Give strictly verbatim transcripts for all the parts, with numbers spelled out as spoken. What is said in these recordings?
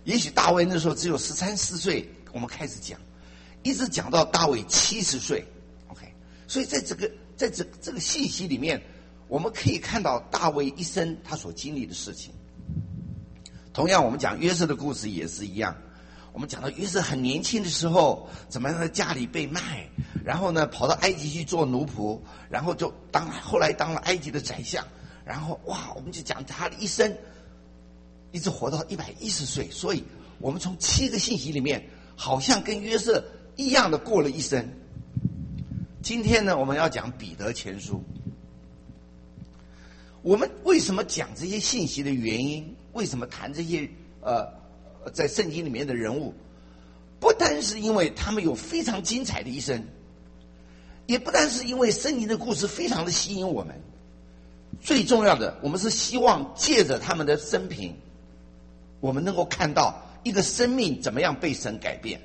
也许大卫那时候只有十三四岁，我们开始讲，一直讲到大卫七十岁 ，OK。所以在这个在这这个信息里面，我们可以看到大卫一生他所经历的事情。同样，我们讲约瑟的故事也是一样。我们讲到约瑟很年轻的时候，怎么样在家里被卖，然后呢跑到埃及去做奴仆，然后就当后来当了埃及的宰相，然后哇，我们就讲他的一生，一直活到一百一十岁。所以我们从七个信息里面，好像跟约瑟一样的过了一生。今天呢，我们要讲彼得前书。我们为什么讲这些信息的原因？为什么谈这些呃？在圣经里面的人物，不单是因为他们有非常精彩的一生，也不单是因为圣经的故事非常的吸引我们，最重要的，我们是希望借着他们的生平，我们能够看到一个生命怎么样被神改变。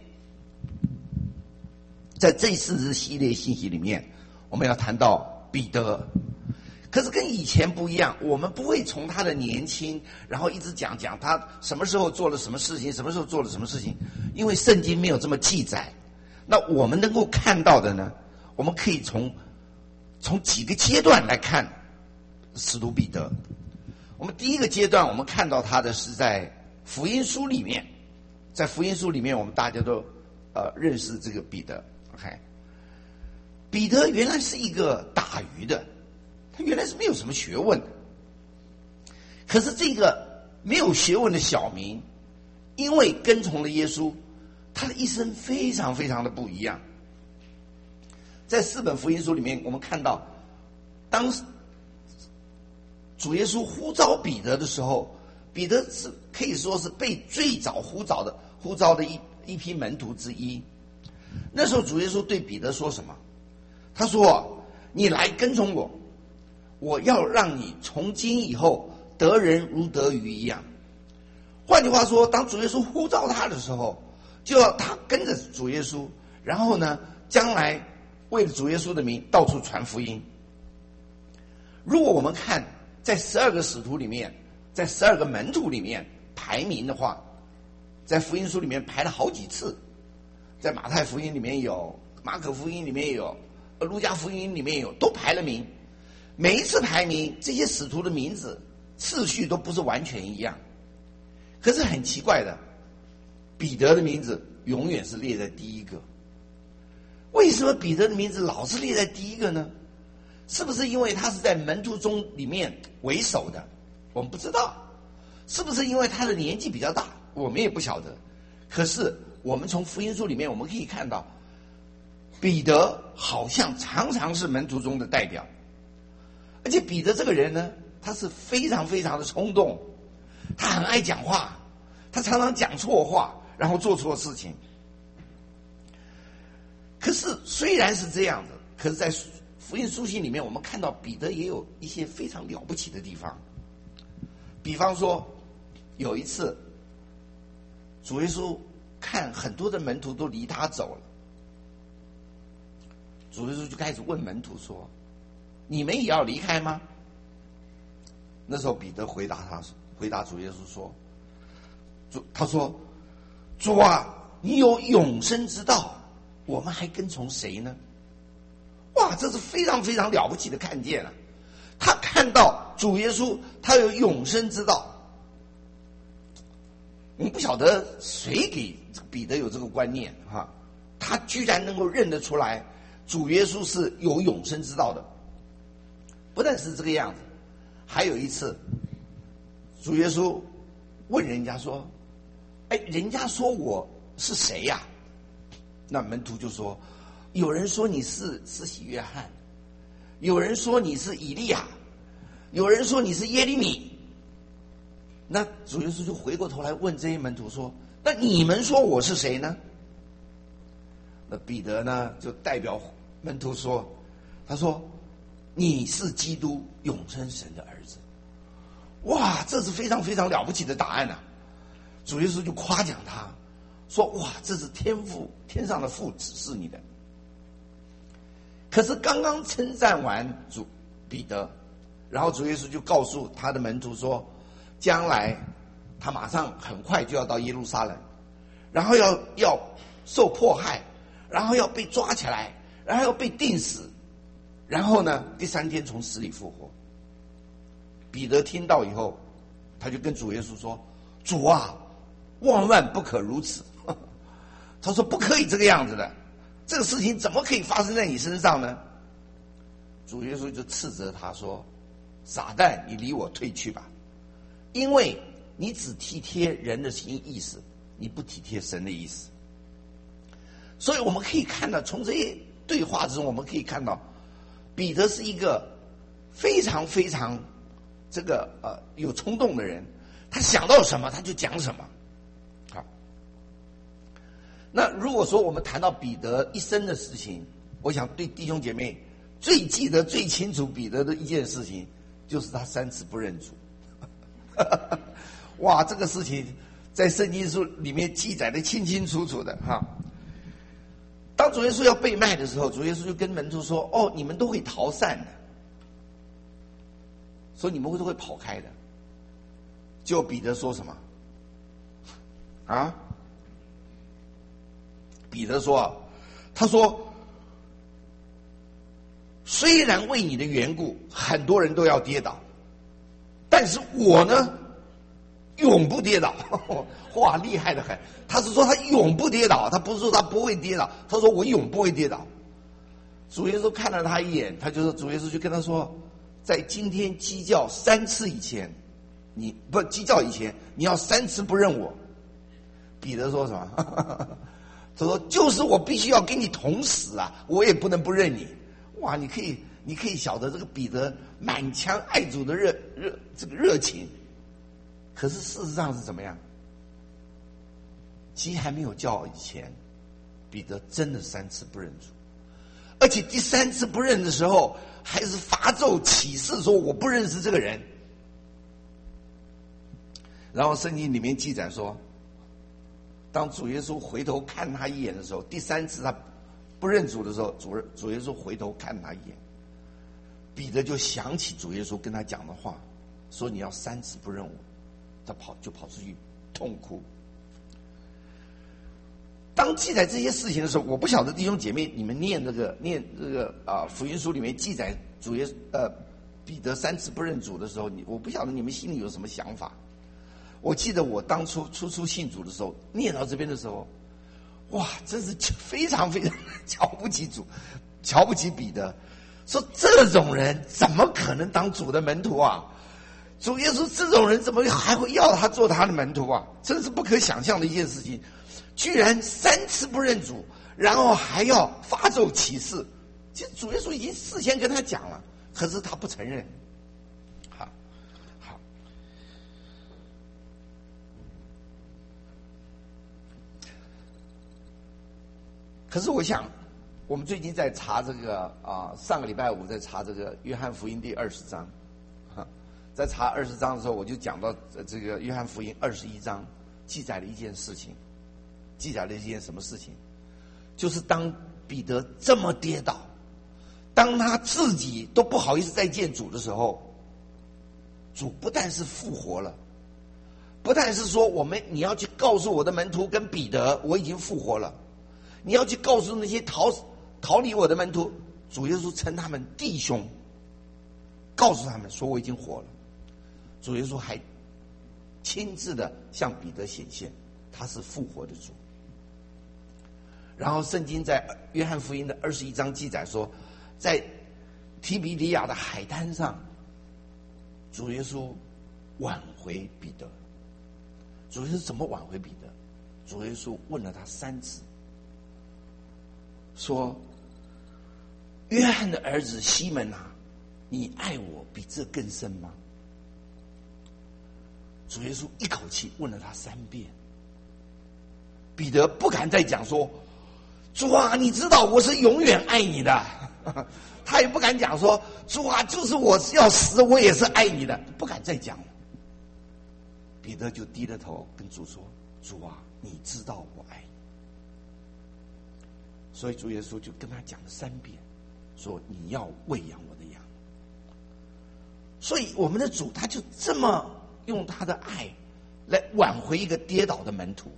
在这四支系列信息里面，我们要谈到彼得。可是跟以前不一样，我们不会从他的年轻，然后一直讲讲他什么时候做了什么事情，什么时候做了什么事情，因为圣经没有这么记载。那我们能够看到的呢，我们可以从从几个阶段来看使徒彼得。我们第一个阶段，我们看到他的是在福音书里面，在福音书里面，我们大家都呃认识这个彼得。OK， 彼得原来是一个打鱼的。他原来是没有什么学问的，可是这个没有学问的小民，因为跟从了耶稣，他的一生非常非常的不一样。在四本福音书里面，我们看到，当主耶稣呼召彼得的时候，彼得是可以说是被最早呼召的呼召的一一批门徒之一。那时候主耶稣对彼得说什么？他说：“你来跟从我。我要让你从今以后得人如得鱼一样。”换句话说，当主耶稣呼召他的时候，就要他跟着主耶稣，然后呢，将来为了主耶稣的名到处传福音。如果我们看在十二个使徒里面，在十二个门徒里面排名的话，在福音书里面排了好几次，在马太福音里面有，马可福音里面有，路加福音里面有，都排了名。每一次排名，这些使徒的名字次序都不是完全一样，可是很奇怪的，彼得的名字永远是列在第一个。为什么彼得的名字老是列在第一个呢？是不是因为他是在门徒中里面为首的？我们不知道。是不是因为他的年纪比较大？我们也不晓得。可是我们从福音书里面我们可以看到，彼得好像常常是门徒中的代表。而且彼得这个人呢，他是非常非常的冲动，他很爱讲话，他常常讲错话，然后做错事情。可是虽然是这样的，可是在福音书信里面，我们看到彼得也有一些非常了不起的地方。比方说，有一次，主耶稣看很多的门徒都离他走了，主耶稣就开始问门徒说：“你们也要离开吗？”那时候彼得回答他，回答主耶稣说：“主，他说，主啊，你有永生之道，我们还跟从谁呢？”哇，这是非常非常了不起的看见了、啊。他看到主耶稣，他有永生之道。我们不晓得谁给彼得有这个观念哈，他居然能够认得出来，主耶稣是有永生之道的。不但是这个样子，还有一次，主耶稣问人家说：“哎，人家说我是谁呀、啊？”那门徒就说：“有人说你是施洗约翰，有人说你是以利亚，有人说你是耶利米。”那主耶稣就回过头来问这些门徒说：“那你们说我是谁呢？”那彼得呢，就代表门徒说：“他说。”你是基督，永生神的儿子。哇，这是非常非常了不起的答案啊！主耶稣就夸奖他，说：“哇，这是天父天上的父指示你的。”可是刚刚称赞完主彼得，然后主耶稣就告诉他的门徒说：“将来他马上很快就要到耶路撒冷，然后要要受迫害，然后要被抓起来，然后要被钉死，然后呢，第三天从死里复活。彼得听到以后，他就跟主耶稣说：“主啊，万万不可如此！”他说：“不可以这个样子的，这个事情怎么可以发生在你身上呢？”主耶稣就斥责他说：“撒旦，你离我退去吧，因为你只体贴人的心意思，你不体贴神的意思。”所以我们可以看到，从这些对话之中，我们可以看到，彼得是一个非常非常这个呃有冲动的人，他想到什么他就讲什么。好，那如果说我们谈到彼得一生的事情，我想对弟兄姐妹最记得最清楚彼得的一件事情，就是他三次不认主。哇，这个事情在圣经书里面记载的清清楚楚的哈。当主耶稣要被卖的时候，主耶稣就跟门徒说：“哦，你们都会逃散的，所以你们会都会跑开的。”就彼得说什么？啊？彼得说啊，他说：“虽然为你的缘故，很多人都要跌倒，但是我呢，永不跌倒。”哇，厉害的很！他是说他永不跌倒，他不是说他不会跌倒，他说我永不会跌倒。主耶稣看了他一眼，他就说，主耶稣就跟他说，在今天鸡叫三次以前，你不鸡叫以前，你要三次不认我。彼得说什么？他说就是我必须要跟你同死啊，我也不能不认你。哇，你可以你可以晓得这个彼得满腔爱主的热热这个热情。可是事实上是怎么样？鸡还没有叫以前，彼得真的三次不认主，而且第三次不认的时候，还是发咒起誓说我不认识这个人。然后圣经里面记载说，当主耶稣回头看他一眼的时候，第三次他不认主的时候，主主耶稣回头看他一眼，彼得就想起主耶稣跟他讲的话，说你要三次不认我，他跑就跑出去痛哭。当记载这些事情的时候，我不晓得弟兄姐妹你们念这个念这个啊福音书里面记载主耶呃彼得三次不认主的时候，你我不晓得你们心里有什么想法。我记得我当初初初信主的时候，念到这边的时候，哇，真是非常非常瞧不起主，瞧不起彼得，说这种人怎么可能当主的门徒啊？主耶稣这种人怎么还会要他做他的门徒啊？真是不可想象的一件事情。居然三次不认主，然后还要发咒起誓。其实主耶稣已经事先跟他讲了，可是他不承认。好，好。可是我想，我们最近在查这个啊，上个礼拜五在查这个约翰福音第二十章，哈，在查二十章的时候，我就讲到这个约翰福音二十一章记载了一件事情。记载了一件什么事情？就是当彼得这么跌倒，当他自己都不好意思再见主的时候，主不但是复活了，不但是说我们你要去告诉我的门徒跟彼得我已经复活了，你要去告诉那些逃逃离我的门徒，主耶稣称他们弟兄，告诉他们说我已经活了。主耶稣还亲自的向彼得显现，他是复活的主。然后圣经在约翰福音的二十一章记载说，在提比利亚的海滩上，主耶稣挽回彼得。主耶稣怎么挽回彼得？主耶稣问了他三次，说：“约翰的儿子西门啊，你爱我比这更深吗？”主耶稣一口气问了他三遍。彼得不敢再讲说，主啊，你知道我是永远爱你的。他也不敢讲说，主啊，就是我要死我也是爱你的，不敢再讲了。彼得就低着头跟主说，主啊，你知道我爱你。所以主耶稣就跟他讲了三遍，说你要喂养我的羊。所以我们的主他就这么用他的爱来挽回一个跌倒的门徒。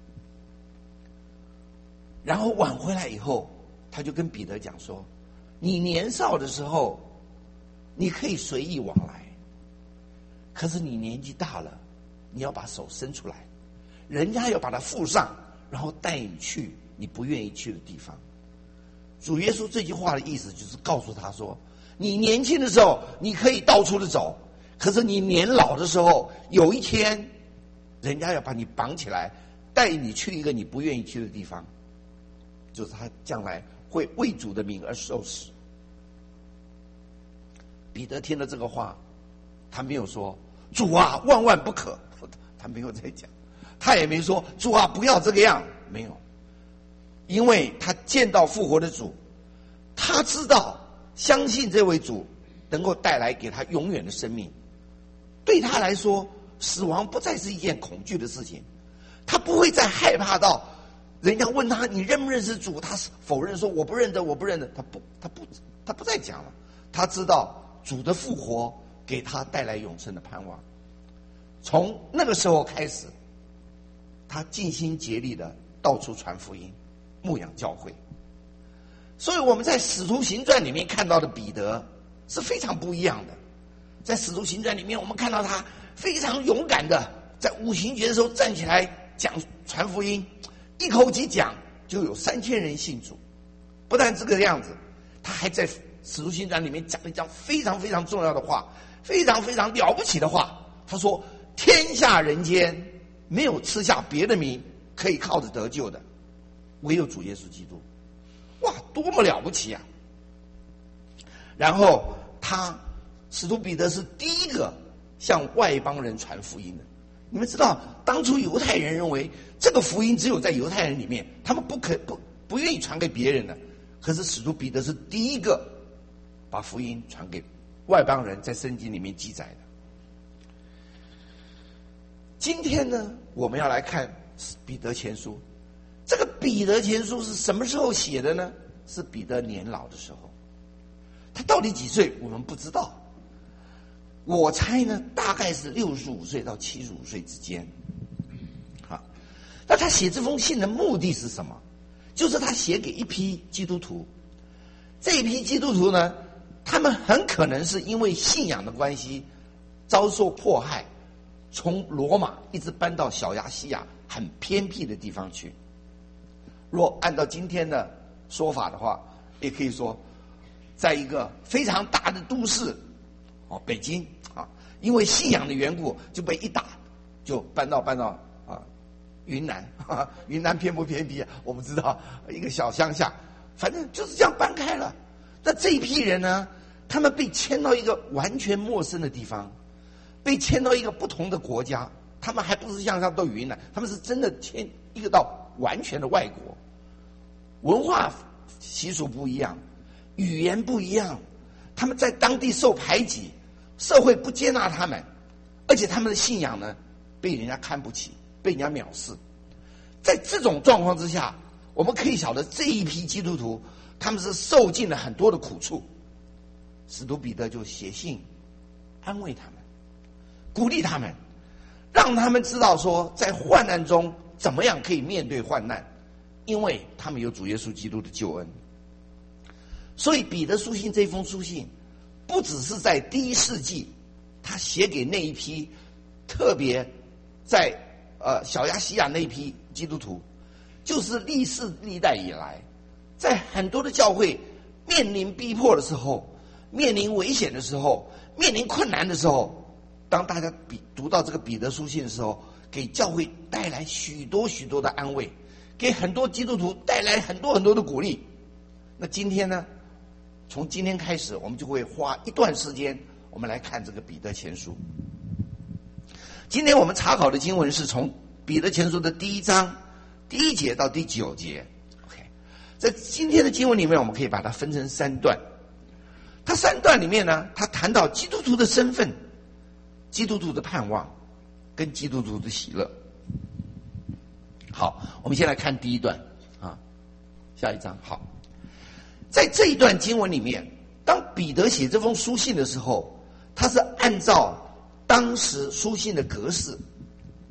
然后挽回来以后，他就跟彼得讲说：你年少的时候，你可以随意往来，可是你年纪大了，你要把手伸出来，人家要把它附上，然后带你去你不愿意去的地方。主耶稣这句话的意思就是告诉他说，你年轻的时候你可以到处的走，可是你年老的时候，有一天人家要把你绑起来，带你去一个你不愿意去的地方，就是他将来会为主的名而受死。彼得听了这个话，他没有说主啊万万不可，他没有在讲，他也没说主啊不要这个样，没有，因为他见到复活的主，他知道相信这位主能够带来给他永远的生命，对他来说死亡不再是一件恐惧的事情，他不会再害怕到人家问他你认不认识主，他否认说我不认得我不认得，他不他不他不再讲了，他知道主的复活给他带来永生的盼望。从那个时候开始，他尽心竭力的到处传福音，牧养教会。所以我们在使徒行传里面看到的彼得是非常不一样的。在使徒行传里面，我们看到他非常勇敢的在五旬节的时候站起来讲传福音，一口气讲就有三千人信主。不但这个样子，他还在使徒行传里面讲了一讲非常非常重要的话，非常非常了不起的话。他说天下人间没有赐下别的名可以靠着得救的，唯有主耶稣基督。哇，多么了不起啊！然后他使徒彼得是第一个向外邦人传福音的。你们知道当初犹太人认为这个福音只有在犹太人里面，他们不可不不愿意传给别人的，可是使徒彼得是第一个把福音传给外邦人，在圣经里面记载的。今天呢，我们要来看彼得前书。这个彼得前书是什么时候写的呢？是彼得年老的时候。他到底几岁我们不知道，我猜呢大概是六十五岁到七十五岁之间。好，那他写这封信的目的是什么？就是他写给一批基督徒。这一批基督徒呢，他们很可能是因为信仰的关系遭受迫害，从罗马一直搬到小亚细亚很偏僻的地方去。若按照今天的说法的话，也可以说在一个非常大的都市哦，北京啊，因为信仰的缘故就被一打就搬到搬到啊云南啊，云南偏不偏僻啊？我不知道，一个小乡下，反正就是这样搬开了。那这一批人呢，他们被迁到一个完全陌生的地方，被迁到一个不同的国家，他们还不是像像到云南，他们是真的迁一个到完全的外国，文化习俗不一样，语言不一样，他们在当地受排挤，社会不接纳他们，而且他们的信仰呢被人家看不起，被人家藐视。在这种状况之下，我们可以晓得这一批基督徒他们是受尽了很多的苦处。使徒彼得就写信安慰他们，鼓励他们，让他们知道说在患难中怎么样可以面对患难，因为他们有主耶稣基督的救恩。所以彼得书信这封书信不只是在第一世纪他写给那一批特别在呃小亚细亚那一批基督徒，就是历世历代以来在很多的教会面临逼迫的时候，面临危险的时候，面临困难的时候，当大家比读到这个彼得书信的时候，给教会带来许多许多的安慰，给很多基督徒带来很多很多的鼓励。那今天呢，从今天开始，我们就会花一段时间，我们来看这个彼得前书。今天我们查考的经文是从彼得前书的第一章第一节到第九节。OK， 在今天的经文里面，我们可以把它分成三段。它三段里面呢，它谈到基督徒的身份、基督徒的盼望跟基督徒的喜乐。好，我们先来看第一段啊，下一章。好，在这一段经文里面，当彼得写这封书信的时候，他是按照当时书信的格式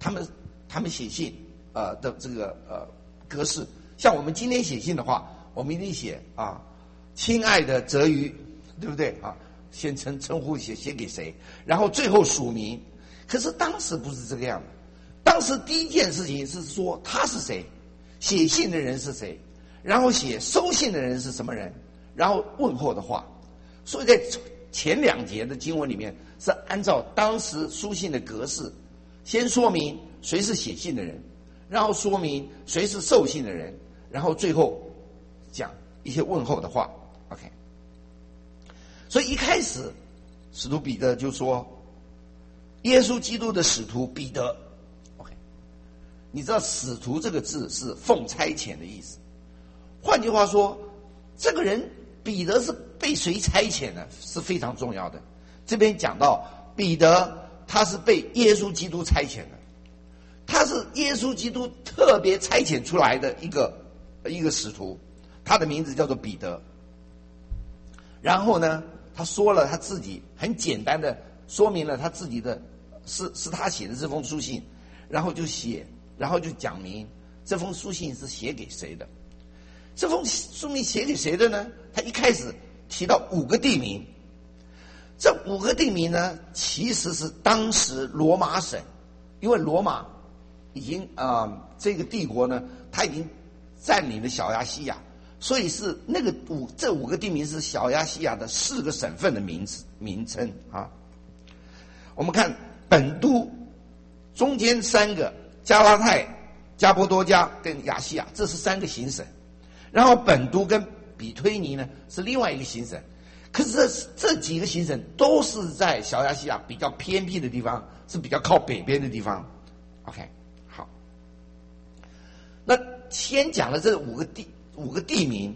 他们他们写信呃的这个呃格式。像我们今天写信的话，我们一定写啊，亲爱的泽瑜，对不对啊？先称称呼写写给谁，然后最后署名。可是当时不是这个样的，当时第一件事情是说他是谁，写信的人是谁，然后写收信的人是什么人，然后问候的话。所以在前两节的经文里面是按照当时书信的格式，先说明谁是写信的人，然后说明谁是受信的人，然后最后讲一些问候的话。 OK， 所以一开始使徒彼得就说耶稣基督的使徒彼得。 OK， 你知道使徒这个字是奉差遣的意思，换句话说这个人彼得是被谁差遣的是非常重要的。这边讲到彼得他是被耶稣基督差遣的，他是耶稣基督特别差遣出来的一个一个使徒，他的名字叫做彼得。然后呢他说了他自己很简单的说明了他自己的是是他写的这封书信，然后就写然后就讲明这封书信是写给谁的。这封书信写给谁的呢？他一开始提到五个地名，这五个地名呢其实是当时罗马省，因为罗马已经啊、呃、这个帝国呢他已经占领了小亚细亚，所以是那个五这五个地名是小亚细亚的四个省份的名字名称啊。我们看本都中间三个加拉太、加波多加跟亚细亚，这是三个行省，然后本都跟比推尼呢是另外一个行省。可是这这几个行省都是在小亚细亚比较偏僻的地方，是比较靠北边的地方。 OK， 好，那先讲了这五个地五个地名，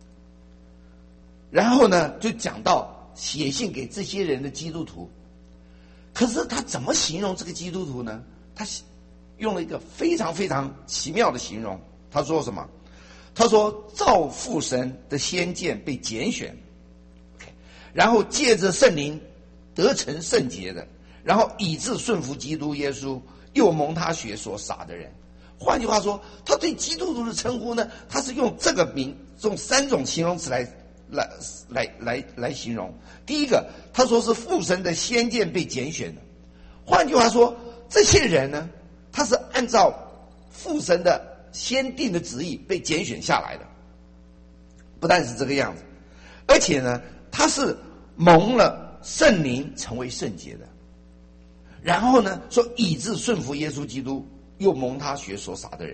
然后呢就讲到写信给这些人的基督徒。可是他怎么形容这个基督徒呢？他用了一个非常非常奇妙的形容。他说什么？他说照父神的先见被拣选， okay， 然后借着圣灵得成圣洁的，然后以致顺服基督耶稣，又蒙他血所洒的人。换句话说，他对基督徒的称呼呢，他是用这个名用三种形容词来来来来来形容。第一个，他说是父神的先见被拣选的。换句话说，这些人呢，他是按照父神的先定的旨意被拣选下来的。不但是这个样子，而且呢，他是蒙了圣灵成为圣洁的。然后呢，说以致顺服耶稣基督，又蒙他血所洒的人。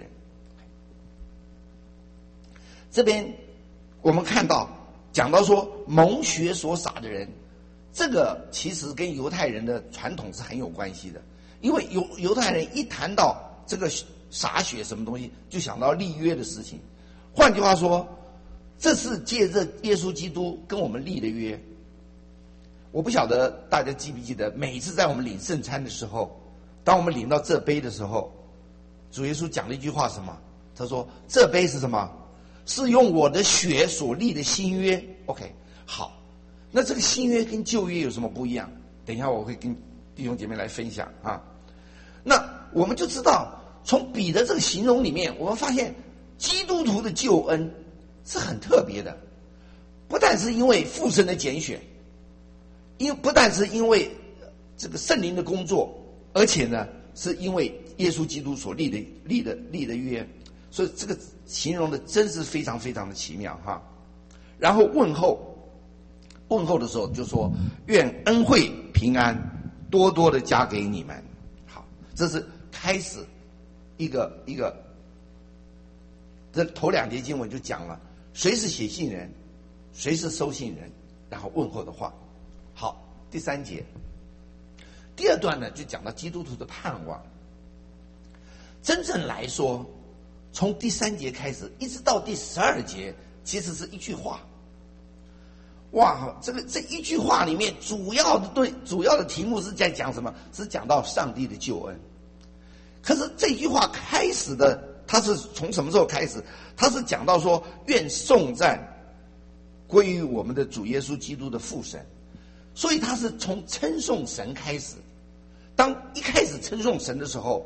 这边我们看到讲到说蒙血所洒的人，这个其实跟犹太人的传统是很有关系的。因为犹犹太人一谈到这个洒血什么东西，就想到立约的事情。换句话说，这是借着耶稣基督跟我们立的约。我不晓得大家记不记得，每一次在我们领圣餐的时候，当我们领到这杯的时候，主耶稣讲了一句话，什么？他说这杯是什么？是用我的血所立的新约。 OK， 好，那这个新约跟旧约有什么不一样？等一下我会跟弟兄姐妹来分享啊。那我们就知道，从彼得这个形容里面，我们发现基督徒的救恩是很特别的，不但是因为父神的拣选，因不但是因为这个圣灵的工作，而且呢是因为耶稣基督所立的立的立的约。所以这个形容的真是非常非常的奇妙哈。然后问候问候的时候就说愿恩惠平安多多的加给你们。好，这是开始一个一个，这头两节经文就讲了谁是写信人，谁是收信人，然后问候的话。好，第三节第二段呢就讲到基督徒的盼望。真正来说，从第三节开始一直到第十二节，其实是一句话。哇，这个这一句话里面主要的对主要的题目是在讲什么？是讲到上帝的救恩。可是这句话开始的，它是从什么时候开始？它是讲到说，愿颂赞归于我们的主耶稣基督的父神。所以它是从称颂神开始。当一开始称颂神的时候，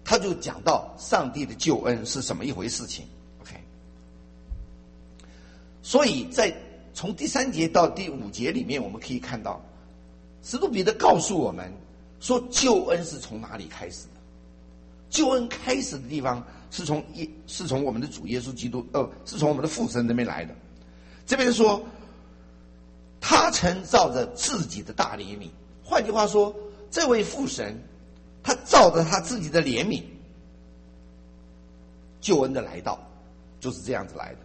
他就讲到上帝的救恩是什么一回事情。 OK， 所以在从第三节到第五节里面，我们可以看到使徒彼得告诉我们说，救恩是从哪里开始的？救恩开始的地方是从一是从我们的主耶稣基督，呃，是从我们的父神那边来的。这边说，他曾照着自己的大怜悯，换句话说，这位父神他照着他自己的怜悯，救恩的来到就是这样子来的。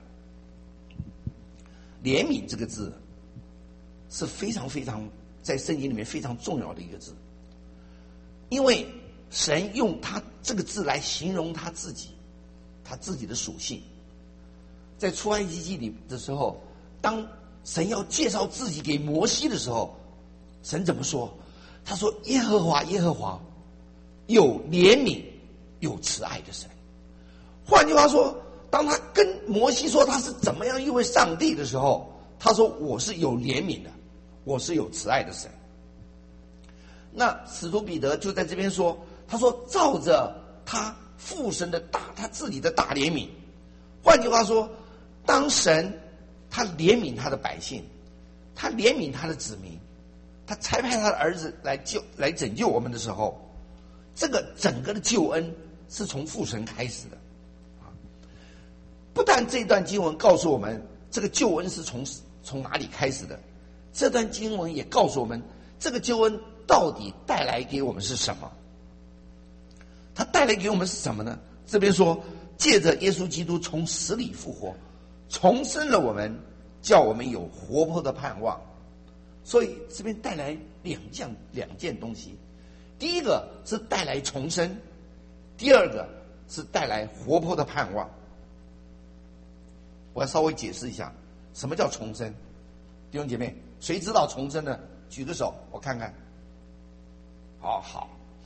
怜悯这个字是非常非常在圣经里面非常重要的一个字，因为神用他这个字来形容他自己，他自己的属性。在出埃及记里的时候，当神要介绍自己给摩西的时候，神怎么说？他说：耶和华耶和华有怜悯有慈爱的神。换句话说，当他跟摩西说他是怎么样一位上帝的时候，他说我是有怜悯的，我是有慈爱的神。那使徒彼得就在这边说，他说照着他父神的大他自己的大怜悯。换句话说，当神他怜悯他的百姓，他怜悯他的子民，他差派他的儿子来救来拯救我们的时候，这个整个的救恩是从父神开始的。不但这段经文告诉我们这个救恩是从从哪里开始的，这段经文也告诉我们这个救恩到底带来给我们是什么。他带来给我们是什么呢？这边说借着耶稣基督从死里复活，重生了我们，叫我们有活泼的盼望。所以这边带来两件两件东西，第一个是带来重生，第二个是带来活泼的盼望。我要稍微解释一下什么叫重生。弟兄姐妹，谁知道重生的举个手我看看。好好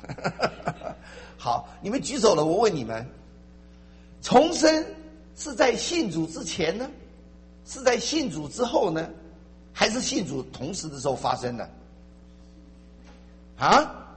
好，你们举手了，我问你们，重生是在信主之前呢，是在信主之后呢，还是信主同时的时候发生的？啊？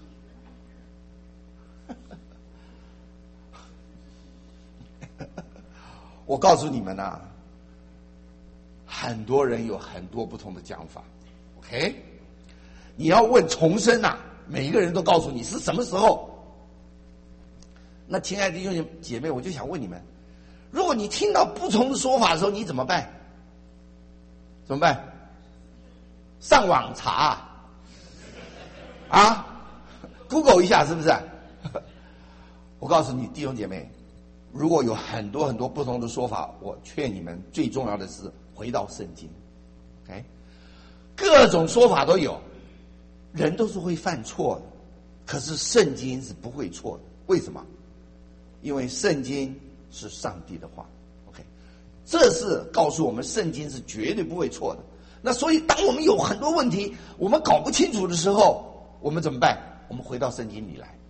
我告诉你们啊，很多人有很多不同的讲法。 OK， 你要问重生啊，每一个人都告诉你是什么时候。那亲爱的弟兄姐妹，我就想问你们，如果你听到不同的说法的时候，你怎么办？怎么办？上网查啊 ，Google 一下是不是？我告诉你，弟兄姐妹，如果有很多很多不同的说法，我劝你们最重要的是回到圣经。OK， 各种说法都有，人都是会犯错的，可是圣经是不会错的。为什么？因为圣经是上帝的话。 OK， 这是告诉我们圣经是绝对不会错的。那所以当我们有很多问题我们搞不清楚的时候，我们怎么办？我们回到圣经里来。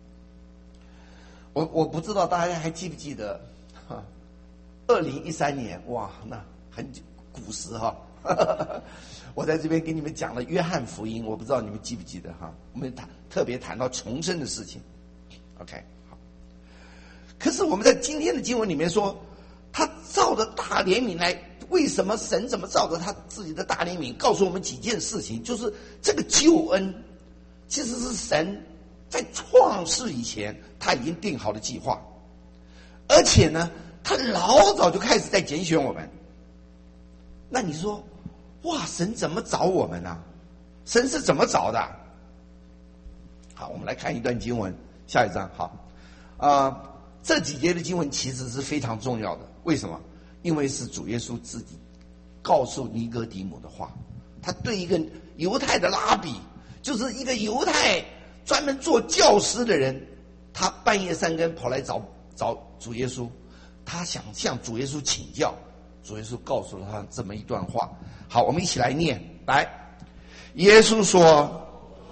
我我不知道大家还记不记得，二零一三年，哇，那很古时哈，我在这边给你们讲了约翰福音，我不知道你们记不记得哈？我们谈特别谈到重生的事情。OK， 好。可是我们在今天的经文里面说，他照着大怜悯来，为什么神怎么照着他自己的大怜悯？告诉我们几件事情，就是这个救恩其实是神在创世以前他已经定好的计划，而且呢，他老早就开始在拣选我们。那你说，哇，神怎么找我们呢、啊？神是怎么找的？好，我们来看一段经文，下一章。好，啊、呃，这几节的经文其实是非常重要的。为什么？因为是主耶稣自己告诉尼哥底母的话。他对一个犹太的拉比，就是一个犹太专门做教师的人，他半夜三更跑来找找主耶稣，他想向主耶稣请教。主耶稣告诉了他这么一段话。好，我们一起来念。来，耶稣说，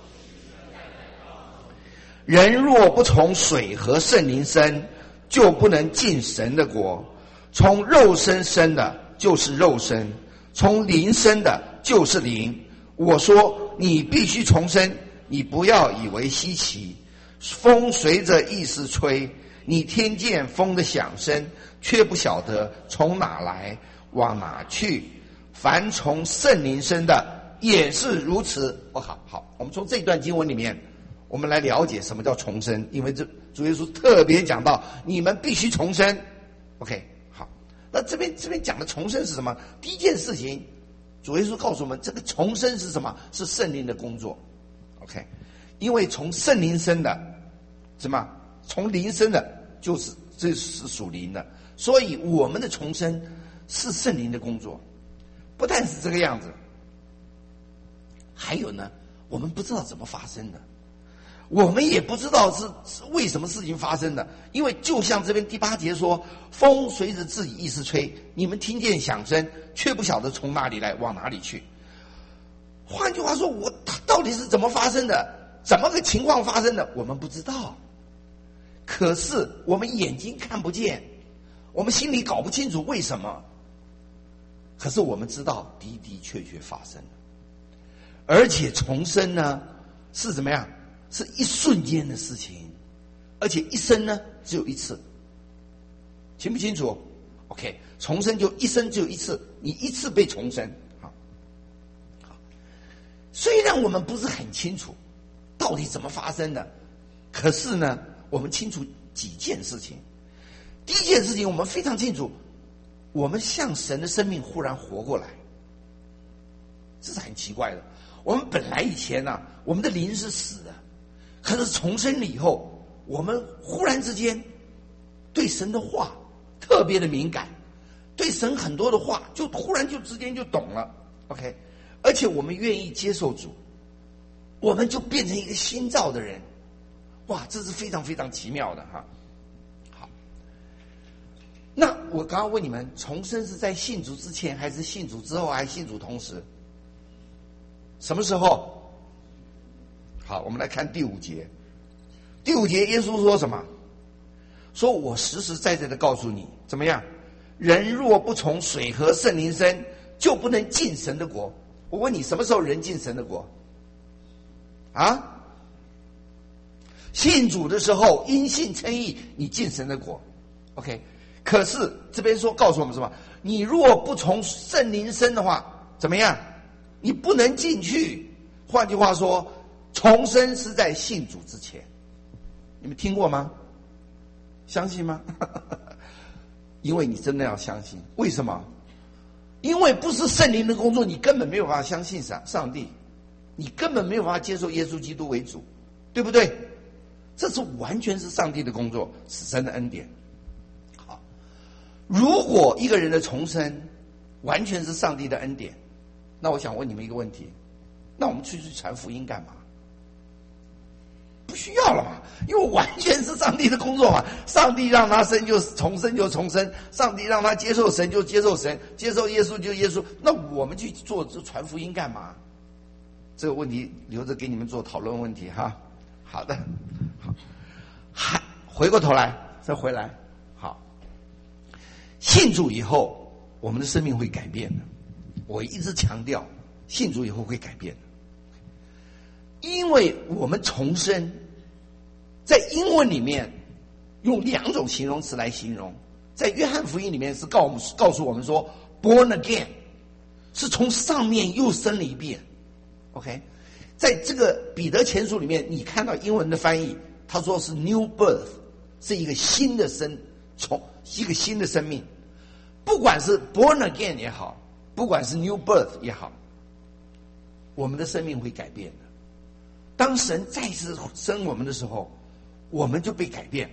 人若不从水和圣灵生，就不能进神的国。从肉身生的就是肉身，从灵生的就是灵。我说你必须重生，你不要以为稀奇。 风随着意思吹，你听见风的响声，却不晓得从哪来，往哪去。凡从圣灵生的，也是如此。哦，好好，我们从这段经文里面，我们来了解什么叫重生，因为这主耶稣特别讲到，你们必须重生。OK， 好，那这边这边讲的重生是什么？第一件事情，主耶稣告诉我们，这个重生是什么？是圣灵的工作。OK， 因为从圣灵生的，什么？从灵生的，就是这是属灵的，所以我们的重生是圣灵的工作。不但是这个样子，还有呢，我们不知道怎么发生的，我们也不知道是是为什么事情发生的，因为就像这边第八节说，风随着自己意思吹，你们听见响声，却不晓得从哪里来，往哪里去。换句话说，我它到底是怎么发生的，怎么个情况发生的，我们不知道。可是我们眼睛看不见，我们心里搞不清楚为什么。可是我们知道的的确确发生了，而且重生呢是怎么样？是一瞬间的事情，而且一生呢只有一次，清不清楚 ？OK， 重生就一生只有一次，你一次被重生。好，好，虽然我们不是很清楚到底怎么发生的，可是呢，我们清楚几件事情。第一件事情，我们非常清楚。我们像神的生命忽然活过来，这是很奇怪的。我们本来以前啊，我们的灵是死的，可是重生了以后，我们忽然之间对神的话特别的敏感，对神很多的话就忽然就之间就懂了。OK， 而且我们愿意接受主，我们就变成一个新造的人。哇，这是非常非常奇妙的哈。那我刚刚问你们，重生是在信主之前，还是信主之后，还是信主同时？什么时候？好，我们来看第五节。第五节，耶稣说什么？说我实实在在的告诉你，怎么样？人若不从水和圣灵生，就不能进神的国。我问你，什么时候人进神的国？啊？信主的时候，因信称义，你进神的国。OK。可是这边说告诉我们什么？你若不从圣灵生的话，怎么样？你不能进去。换句话说，重生是在信主之前。你们听过吗？相信吗？因为你真的要相信。为什么？因为不是圣灵的工作，你根本没有办法相信上上帝，你根本没有办法接受耶稣基督为主，对不对？这是完全是上帝的工作，是神的恩典。如果一个人的重生完全是上帝的恩典，那我想问你们一个问题：那我们出去传福音干嘛？不需要了嘛，因为完全是上帝的工作嘛。上帝让他生就重生就重生，上帝让他接受神就接受神，接受耶稣就耶稣。那我们去做这传福音干嘛？这个问题留着给你们做讨论问题哈。好的，好，还回过头来再回来。信主以后，我们的生命会改变的。我一直强调，信主以后会改变的，因为我们重生，在英文里面用两种形容词来形容。在约翰福音里面是告告诉我们说 ，born again， 是从上面又生了一遍。OK， 在这个彼得前书里面，你看到英文的翻译，他说是 new birth， 是一个新的生。从一个新的生命，不管是 born again 也好，不管是 new birth 也好，我们的生命会改变的。当神再次生我们的时候，我们就被改变了。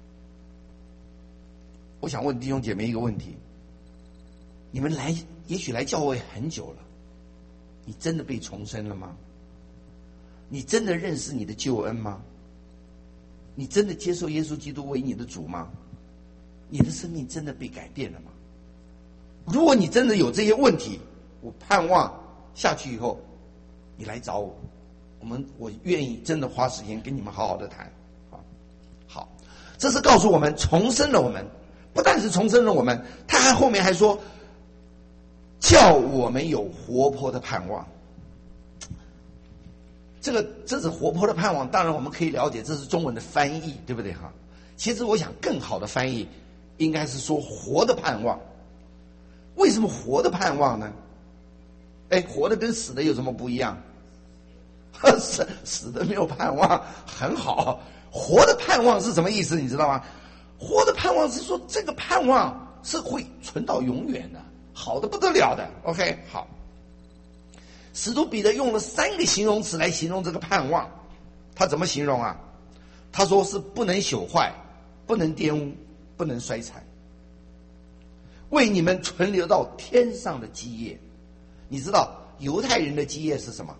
我想问弟兄姐妹一个问题：你们来，也许来教会很久了，你真的被重生了吗？你真的认识你的救恩吗？你真的接受耶稣基督为你的主吗？你的生命真的被改变了吗？如果你真的有这些问题，我盼望下去以后，你来找我，我们我愿意真的花时间跟你们好好的谈。好，好，这是告诉我们重生了我们，不但是重生了我们，他还后面还说，叫我们有活泼的盼望。 这个这是活泼的盼望，当然我们可以了解这是中文的翻译，对不对哈？其实我想更好的翻译应该是说活的盼望。为什么活的盼望呢？哎，活的跟死的有什么不一样？死死的没有盼望，很好。活的盼望是什么意思？你知道吗？活的盼望是说这个盼望是会存到永远的，好的不得了的。OK， 好。使徒彼得用了三个形容词来形容这个盼望，他怎么形容啊？他说是不能朽坏，不能玷污，不能衰残，为你们存留到天上的基业。你知道犹太人的基业是什么？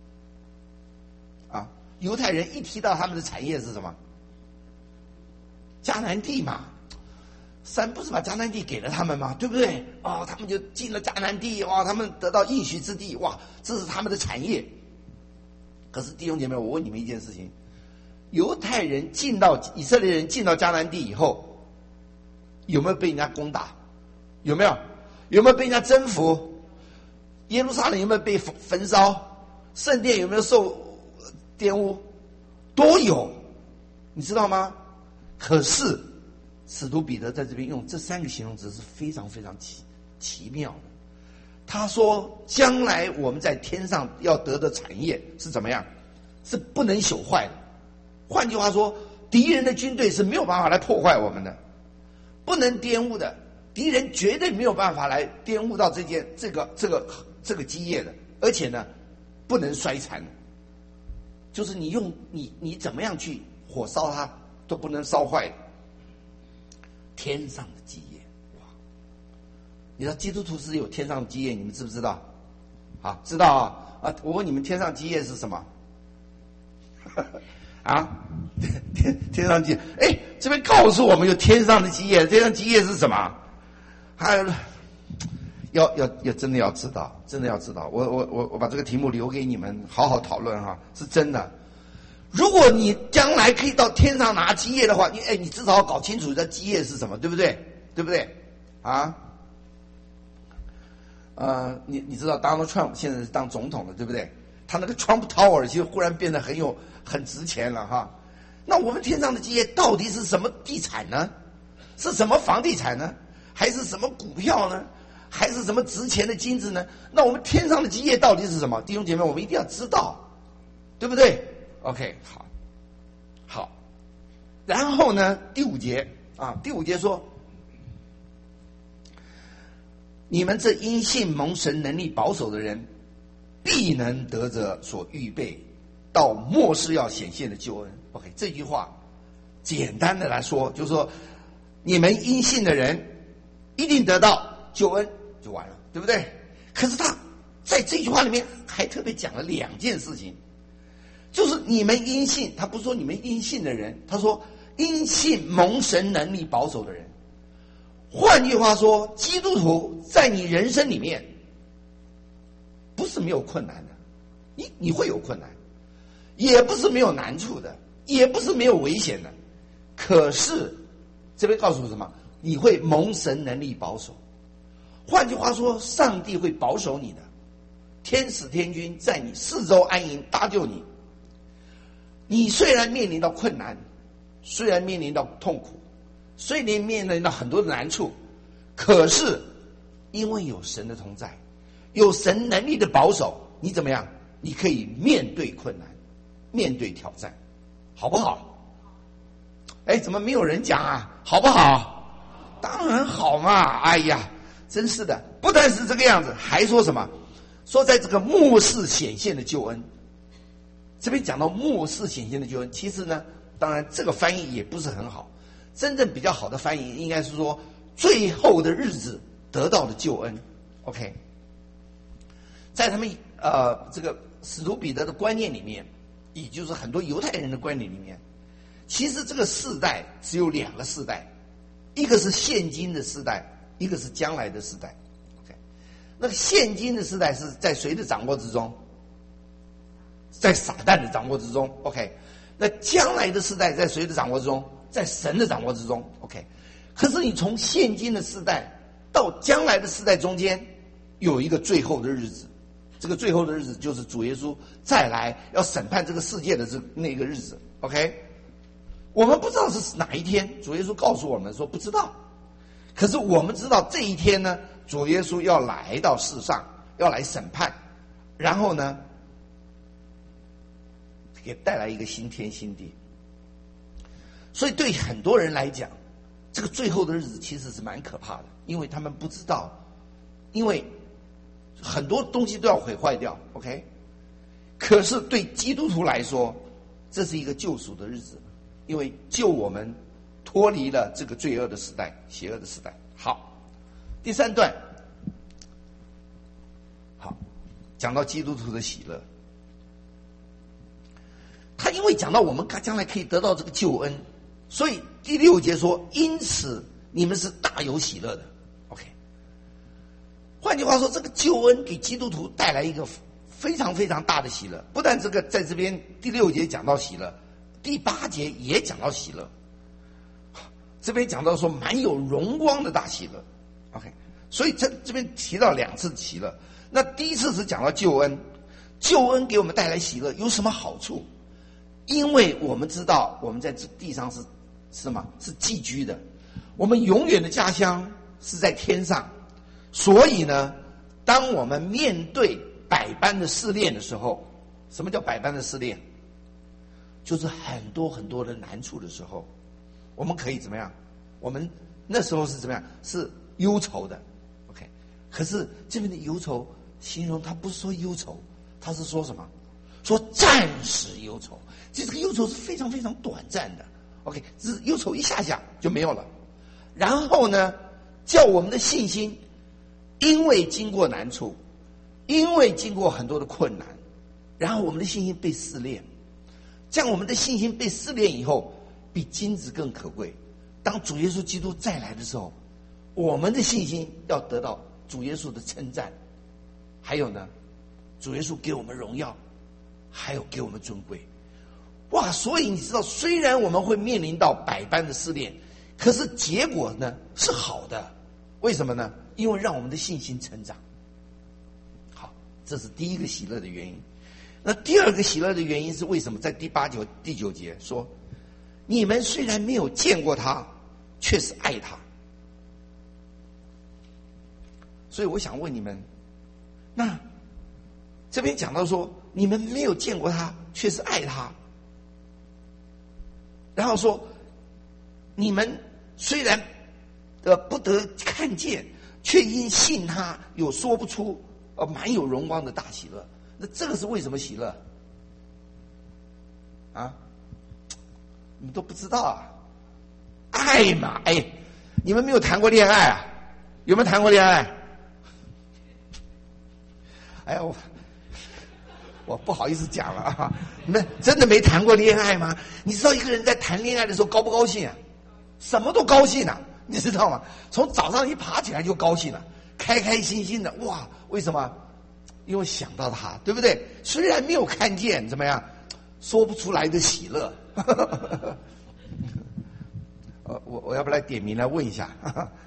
啊，犹太人一提到他们的产业是什么？迦南地嘛，神不是把迦南地给了他们吗？对不对？哦，他们就进了迦南地，哇，他们得到应许之地，哇，这是他们的产业。可是弟兄姐妹，我问你们一件事情：犹太人进到以色列人进到迦南地以后，有没有被人家攻打？有没有？有没有被人家征服？耶路撒冷有没有被焚烧？圣殿有没有受玷污？都有，你知道吗？可是使徒彼得在这边用这三个形容词是非常非常奇奇妙的。他说将来我们在天上要得的产业是怎么样？是不能朽坏的。换句话说，敌人的军队是没有办法来破坏我们的，不能玷污的，敌人绝对没有办法来玷污到这件这个这个这个基业的，而且呢不能衰残，就是你用你你怎么样去火烧它都不能烧坏。天上的基业，哇！你知道基督徒是有天上的基业，你们知不知道？好，知道啊啊！我问你们，天上基业是什么？啊，天天上基业，哎，这边告诉我们有天上的基业，天上基业是什么？还有，要要要真的要知道，真的要知道。我我我我把这个题目留给你们好好讨论哈，是真的。如果你将来可以到天上拿基业的话，你哎，你至少要搞清楚这基业是什么，对不对？对不对？啊？呃，你你知道 Donald Trump 现在是当总统的，对不对？他那个 Trump Tower 其实忽然变得很有很值钱了哈。那我们天上的基业到底是什么地产呢？是什么房地产呢？还是什么股票呢？还是什么值钱的金子呢？那我们天上的基业到底是什么？弟兄姐妹，我们一定要知道，对不对？OK， 好，好，然后呢？第五节啊，第五节说：“你们这因信蒙神能力保守的人，必能得着所预备到末世要显现的救恩。” OK， 这句话简单的来说，就是说你们因信的人一定得到救恩，就完了，对不对？可是他在这句话里面还特别讲了两件事情。就是你们因信，他不说你们因信的人，他说因信蒙神能力保守的人。换句话说，基督徒在你人生里面不是没有困难的，你你会有困难，也不是没有难处的，也不是没有危险的。可是这边告诉我什么？你会蒙神能力保守。换句话说，上帝会保守你的，天使天军在你四周安营搭救你。你虽然面临到困难，虽然面临到痛苦，虽然面临到很多的难处，可是因为有神的同在，有神能力的保守，你怎么样？你可以面对困难，面对挑战，好不好？哎，怎么没有人讲啊？好不好？当然好嘛！哎呀，真是的，不但是这个样子，还说什么？说在这个末世显现的救恩。这边讲到末世显现的救恩，其实呢，当然这个翻译也不是很好。真正比较好的翻译应该是说最后的日子得到的救恩。OK， 在他们呃这个使徒彼得的观念里面，也就是很多犹太人的观念里面，其实这个世代只有两个世代，一个是现今的世代，一个是将来的世代。OK， 那个现今的世代是在谁的掌握之中？在撒旦的掌握之中 ，OK。那将来的世代在谁的掌握之中？在神的掌握之中 ，OK。可是你从现今的世代到将来的世代中间，有一个最后的日子， 这个最后的日子就是主耶稣再来要审判这个世界的这那个日子。OK， 我们不知道是哪一天，主耶稣告诉我们说不知道。可是我们知道这一天呢，主耶稣要来到世上，要来审判，然后呢，给带来一个新天新地。所以对很多人来讲，这个最后的日子其实是蛮可怕的，因为他们不知道，因为很多东西都要毁坏掉 ，OK？ 可是对基督徒来说，这是一个救赎的日子，因为救我们脱离了这个罪恶的时代、邪恶的时代。好，第三段，好，讲到基督徒的喜乐。他因为讲到我们将来可以得到这个救恩，所以第六节说，因此你们是大有喜乐的。OK， 换句话说，这个救恩给基督徒带来一个非常非常大的喜乐。不但这个在这边第六节讲到喜乐，第八节也讲到喜乐。这边讲到说满有荣光的大喜乐。OK， 所以这这边提到两次喜乐。那第一次是讲到救恩，救恩给我们带来喜乐有什么好处？因为我们知道我们在这地上是是什么？是寄居的，我们永远的家乡是在天上。所以呢，当我们面对百般的试炼的时候，什么叫百般的试炼？就是很多很多的难处的时候，我们可以怎么样？我们那时候是怎么样？是忧愁的 ，OK。可是这边的忧愁形容它不是说忧愁，它是说什么？说暂时忧愁。其实这个忧愁是非常非常短暂的 ，OK， 只是忧愁一下下就没有了。然后呢，叫我们的信心，因为经过难处，因为经过很多的困难，然后我们的信心被试炼。这样我们的信心被试炼以后，比金子更可贵。当主耶稣基督再来的时候，我们的信心要得到主耶稣的称赞，还有呢，主耶稣给我们荣耀，还有给我们尊贵。哇！所以你知道，虽然我们会面临到百般的试炼，可是结果呢是好的。为什么呢？因为让我们的信心成长。好，这是第一个喜乐的原因。那第二个喜乐的原因是为什么？在第八九第九节说，你们虽然没有见过他，却是爱他。所以我想问你们，那这边讲到说，你们没有见过他，却是爱他。然后说，你们虽然呃不得看见，却因信他有说不出呃满有荣光的大喜乐。那这个是为什么喜乐？啊，你们都不知道啊？爱嘛，哎，你们没有谈过恋爱啊？有没有谈过恋爱？哎呀，我我不好意思讲了啊！你们真的没谈过恋爱吗？你知道一个人在谈恋爱的时候高不高兴啊？什么都高兴啊，你知道吗？从早上一爬起来就高兴了，开开心心的，哇！为什么？因为想到他，对不对？虽然没有看见，怎么样，说不出来的喜乐。呃，我我要不来点名来问一下，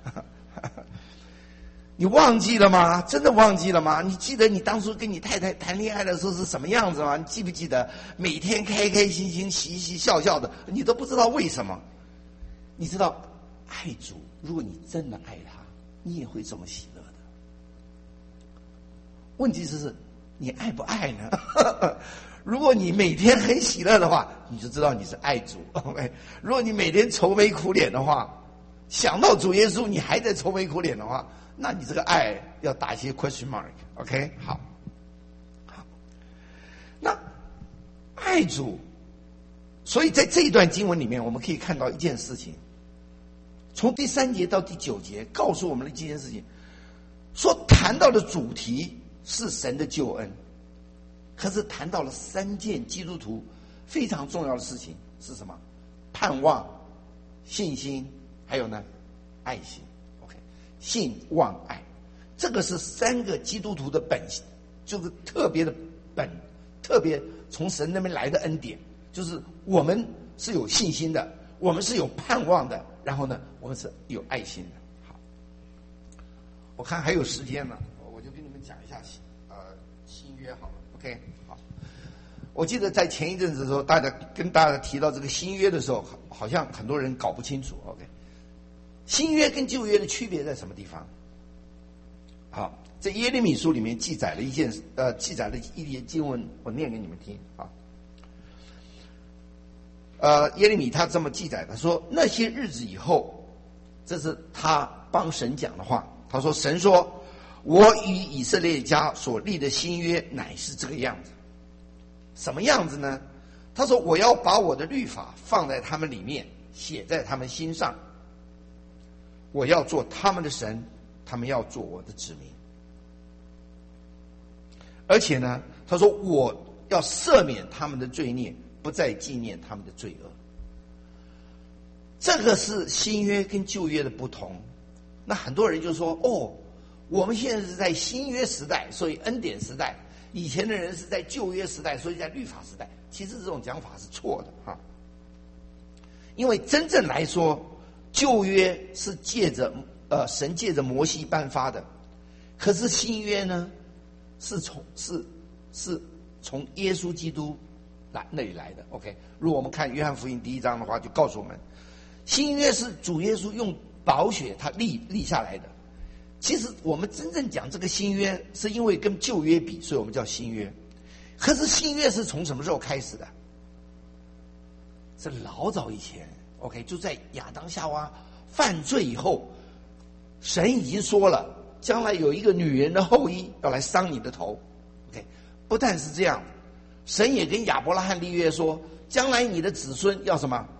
你忘记了吗？真的忘记了吗？你记得你当初跟你太太谈恋爱的时候是什么样子吗？你记不记得？每天开开心心、嘻嘻笑笑的，你都不知道为什么。你知道，爱主，如果你真的爱他，你也会这么喜乐的。问题是，你爱不爱呢？如果你每天很喜乐的话，你就知道你是爱主。OK， 如果你每天愁眉苦脸的话，想到主耶稣你还在愁眉苦脸的话，那你这个爱要打一些 question mark。OK， 好，好，那爱主，所以在这一段经文里面，我们可以看到一件事情，从第三节到第九节告诉我们的这件事情，说谈到的主题是神的救恩。可是谈到了三件基督徒非常重要的事情是什么？盼望、信心，还有呢，爱心。OK， 信望爱，这个是三个基督徒的本性，就是特别的本，特别从神那边来的恩典，就是我们是有信心的，我们是有盼望的，然后呢，我们是有爱心的。好，我看还有时间呢，我就跟你们讲一下，呃。 新约好了 ，OK， 好。我记得在前一阵子的时候，大家跟大家提到这个新约的时候，好像很多人搞不清楚 ，OK。新约跟旧约的区别在什么地方？好，在耶利米书里面记载了一件呃，记载了一节经文，我念给你们听啊。呃，耶利米他这么记载的，说那些日子以后，这是他帮神讲的话。他说：“神说，我与以色列家所立的新约乃是这个样子。什么样子呢？他说：我要把我的律法放在他们里面，写在他们心上。我要做他们的神，他们要做我的子民。而且呢，他说我要赦免他们的罪孽，不再纪念他们的罪恶。这个是新约跟旧约的不同。那很多人就说：哦，我们现在是在新约时代，所以恩典时代；以前的人是在旧约时代，所以在律法时代。其实这种讲法是错的哈，因为真正来说，旧约是借着呃神借着摩西颁发的，可是新约呢，是从是是从耶稣基督来那里来的。OK， 如果我们看约翰福音第一章的话，就告诉我们，新约是主耶稣用宝血他立立下来的。其实我们真正讲这个新约，是因为跟旧约比，所以我们叫新约。可是新约是从什么时候开始的？是老早以前 ，OK， 就在亚当夏娃犯罪以后，神已经说了，将来有一个女人的后裔要来伤你的头。OK， 不但是这样，神也跟亚伯拉罕立约说，将来你的子孙要什么？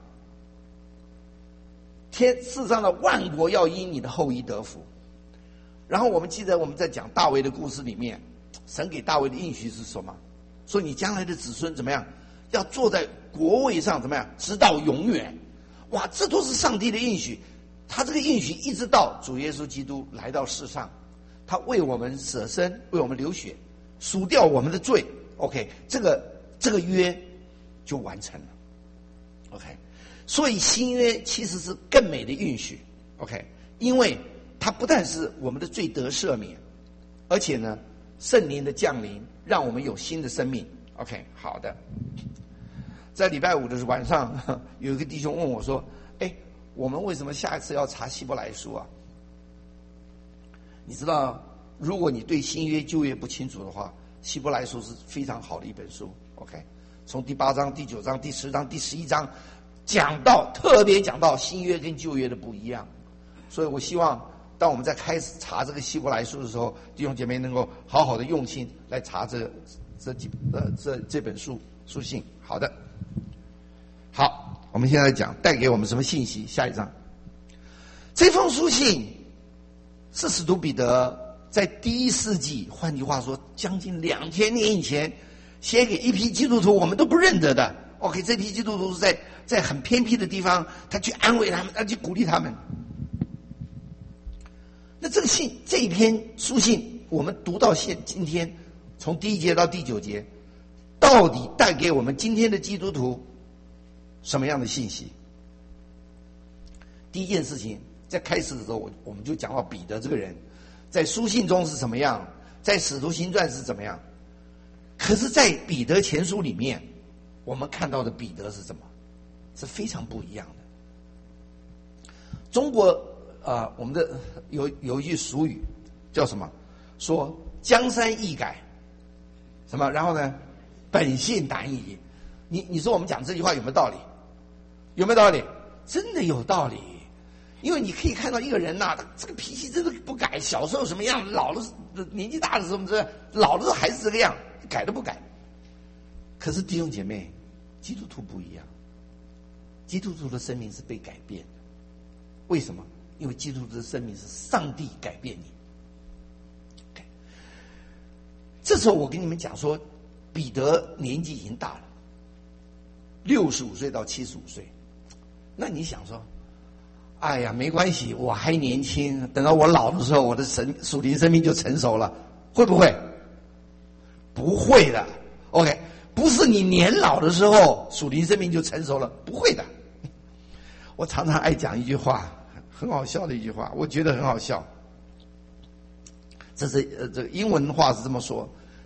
天世上的万国要因你的后裔得福。然后我们记得我们在讲大卫的故事里面，神给大卫的应许是什么？说你将来的子孙怎么样？要坐在国位上怎么样？直到永远。哇，这都是上帝的应许。他这个应许一直到主耶稣基督来到世上，他为我们舍身，为我们流血，赎掉我们的罪。OK， 这个这个约就完成了。OK， 所以新约其实是更美的应许。OK， 因为它不但是我们的罪得赦免，而且呢，圣灵的降临让我们有新的生命。OK， 好的。在礼拜五的晚上，有一个弟兄问我说：“哎，我们为什么下一次要查希伯来书啊？”你知道，如果你对新约旧约不清楚的话，希伯来书是非常好的一本书。OK， 从第八章、第九章、第十章、第十一章讲到，特别讲到新约跟旧约的不一样。所以我希望，当我们在开始查这个希伯来书的时候，弟兄姐妹能够好好的用心来查这这几呃这这本书书信。好的，好，我们现在讲带给我们什么信息？下一章，这封书信是使徒彼得在第一世纪，换句话说，将近两千年以前写给一批基督徒，我们都不认得的。OK， 这批基督徒是在在很偏僻的地方，他去安慰他们，他去鼓励他们。那这个信这一篇书信，我们读到现今天，从第一节到第九节，到底带给我们今天的基督徒什么样的信息？第一件事情，在开始的时候，我我们就讲到彼得这个人，在书信中是什么样，在使徒行传是怎么样。可是，在彼得前书里面，我们看到的彼得是什么？是非常不一样的。中国啊、呃，我们的有有一句俗语叫什么？说江山易改，什么？然后呢，本性难移。你你说我们讲这句话有没有道理？有没有道理？真的有道理。因为你可以看到一个人呐、啊，他这个脾气真的不改，小时候什么样，老了年纪大的时候这老了还是这个样，改都不改。可是弟兄姐妹，基督徒不一样，基督徒的生命是被改变的。为什么？因为基督徒的生命是上帝改变你。Okay. 这时候我跟你们讲说，彼得年纪已经大了，六十五岁到七十五岁。那你想说，哎呀，没关系，我还年轻，等到我老的时候，我的神属灵生命就成熟了，会不会？不会的。OK， 不是你年老的时候属灵生命就成熟了，不会的。我常常爱讲一句话，很好笑的一句话，我觉得很好笑。这是呃，这个英文话是这么说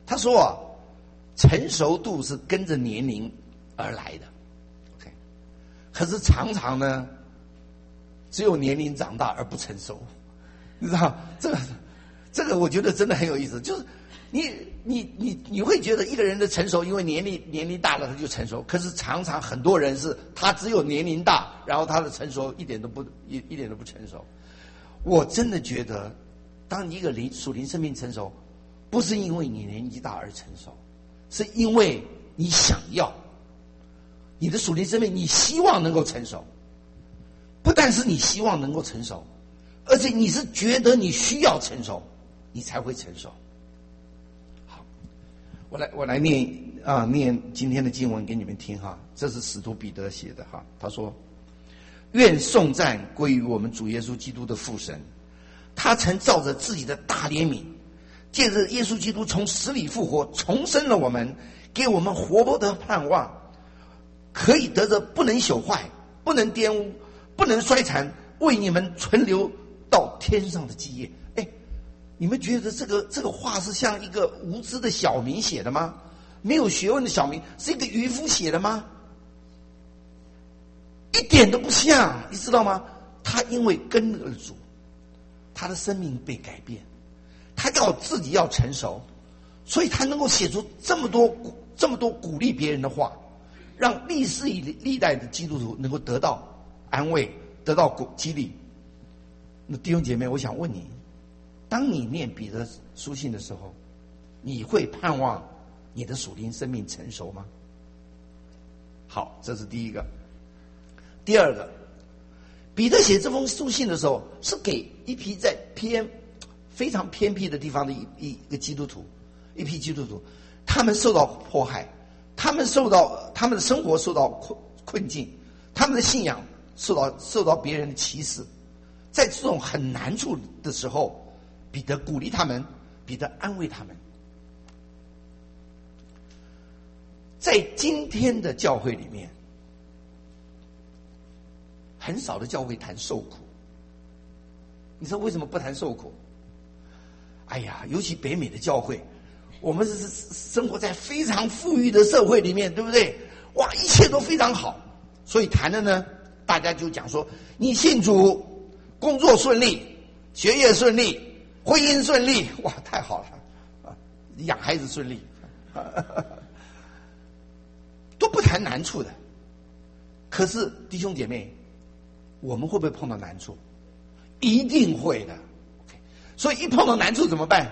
他说啊，成熟度是跟着年龄而来的 ，OK， 可是常常呢，只有年龄长大而不成熟，你知道这个这个我觉得真的很有意思，就是你你你你会觉得一个人的成熟，因为年龄年龄大了他就成熟，可是常常很多人是他只有年龄大，然后他的成熟一点都不一一点都不成熟。我真的觉得，当一个灵属灵生命成熟，不是因为你年纪大而成熟，是因为你想要你的属灵生命，你希望能够成熟。不但是你希望能够成熟，而且你是觉得你需要成熟，你才会成熟。好，我来我来念啊念今天的经文给你们听哈，这是使徒彼得写的哈，他说。愿颂赞归于我们主耶稣基督的父神，他曾照着自己的大怜悯，借着耶稣基督从死里复活，重生了我们，给我们活泼的盼望，可以得着不能朽坏、不能玷污、不能衰残，为你们存留到天上的基业。哎，你们觉得这个这个话是像一个无知的小民写的吗？没有学问的小民，是一个渔夫写的吗？一点都不像，你知道吗？他因为跟而主，他的生命被改变，他要自己要成熟，所以他能够写出这么多这么多鼓励别人的话，让历世以历代的基督徒能够得到安慰，得到激励。那弟兄姐妹，我想问你，当你念彼得书信的时候，你会盼望你的属灵生命成熟吗？好，这是第一个。第二个，彼得写这封书信的时候，是给一批在偏非常偏僻的地方的一一一个基督徒，一批基督徒，他们受到迫害，他们受到他们的生活受到困困境，他们的信仰受到受到别人的歧视，在这种很难处的时候，彼得鼓励他们，彼得安慰他们。在今天的教会里面，很少的教会谈受苦。你说为什么不谈受苦？哎呀，尤其北美的教会，我们是生活在非常富裕的社会里面，对不对？哇，一切都非常好，所以谈的呢，大家就讲说，你信主，工作顺利，学业顺利，婚姻顺利，哇，太好了啊！养孩子顺利，都不谈难处的。可是弟兄姐妹，我们会不会碰到难处？一定会的。Okay. 所以一碰到难处怎么办？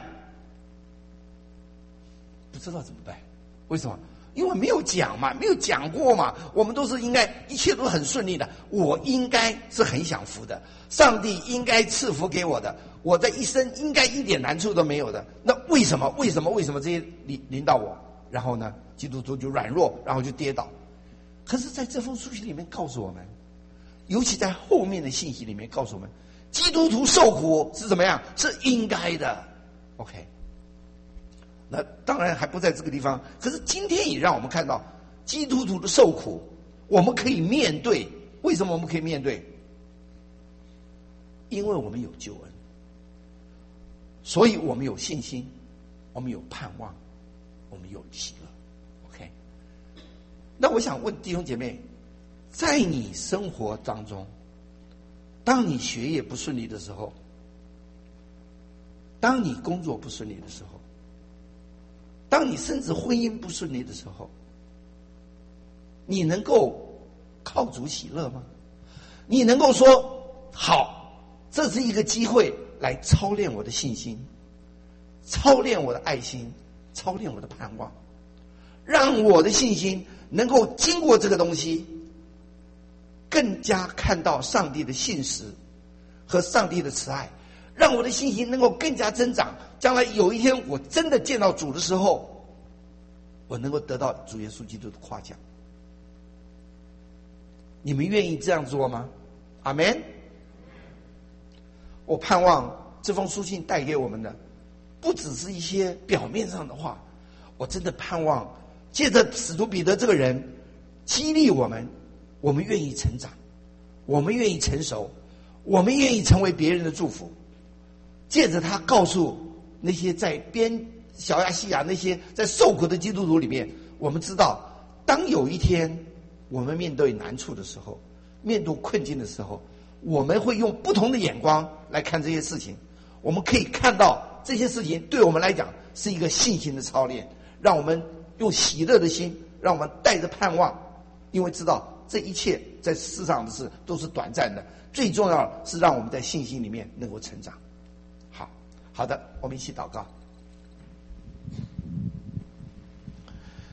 不知道怎么办。为什么？因为没有讲嘛，没有讲过嘛。我们都是应该一切都很顺利的，我应该是很享福的，上帝应该赐福给我的，我的一生应该一点难处都没有的。那为什么？为什么？为什么这些临临到我？然后呢，基督徒就软弱，然后就跌倒。可是在这封书信里面告诉我们，尤其在后面的信息里面告诉我们，基督徒受苦是怎么样？是应该的。 OK， 那当然还不在这个地方，可是今天也让我们看到基督徒的受苦我们可以面对。为什么我们可以面对？因为我们有救恩，所以我们有信心，我们有盼望，我们有喜乐。 OK， 那我想问弟兄姐妹，在你生活当中，当你学业不顺利的时候，当你工作不顺利的时候，当你甚至婚姻不顺利的时候，你能够靠主喜乐吗？你能够说好，这是一个机会来操练我的信心，操练我的爱心，操练我的盼望，让我的信心能够经过这个东西，更加看到上帝的信实和上帝的慈爱，让我的信心能够更加增长。将来有一天我真的见到主的时候，我能够得到主耶稣基督的夸奖。你们愿意这样做吗？阿们。我盼望这封书信带给我们的不只是一些表面上的话，我真的盼望借着使徒彼得这个人激励我们，我们愿意成长，我们愿意成熟，我们愿意成为别人的祝福。借着他告诉那些在边小亚细亚那些在受苦的基督徒里面，我们知道，当有一天我们面对难处的时候，面对困境的时候，我们会用不同的眼光来看这些事情。我们可以看到这些事情对我们来讲是一个信心的操练，让我们用喜乐的心，让我们带着盼望，因为知道这一切在世上的事都是短暂的，最重要的是让我们在信心里面能够成长。好好的，我们一起祷告。